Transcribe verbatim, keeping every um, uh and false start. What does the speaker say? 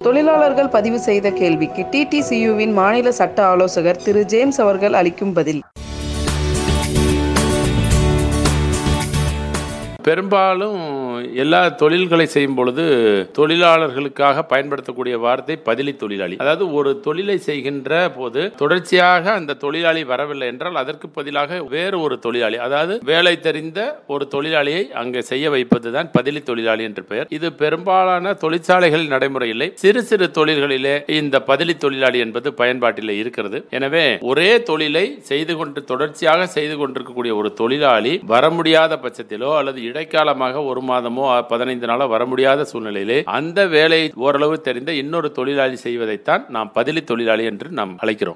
தொழிலாளர்கள் பதிவு செய்த கேள்விக்கு டிடிசியுவின் மாநில சட்ட ஆலோசகர் திரு ஜேம்ஸ் அவர்கள் அளிக்கும் பதில். பெரும்பாலும் எல்லா தொழில்களை செய்யும் பொழுது தொழிலாளர்களுக்காக பயன்படுத்தக்கூடிய வார்த்தை பதிலி தொழிலாளி. அதாவது ஒரு தொழிலை செய்கின்ற போது தொடர்ச்சியாக அந்த தொழிலாளி வரவில்லை என்றால் அதற்கு பதிலாக வேறு ஒரு தொழிலாளி, அதாவது வேலை தெரிந்த ஒரு தொழிலாளியை அங்கே செய்ய வைப்பதுதான் பதிலி தொழிலாளி என்று பெயர். இது பெரும்பாலான தொழிற்சாலைகளில் நடைமுறை இல்லை. சிறு சிறு தொழில்களிலே இந்த பதிலி தொழிலாளி என்பது பயன்பாட்டில் இருக்கிறது. எனவே ஒரே தொழிலை செய்து கொண்டு தொடர்ச்சியாக செய்து கொண்டிருக்கக்கூடிய ஒரு தொழிலாளி வர முடியாத பட்சத்திலோ அல்லது இடைக்காலமாக ஒரு மாதமோ பதினைந்து நாளோ வர முடியாத சூழ்நிலையிலே அந்த வேலை ஓரளவு தெரிந்த இன்னொரு தொழிலாளி செய்வதைத்தான் நாம் பதிலி தொழிலாளி என்று நாம் அழைக்கிறோம்.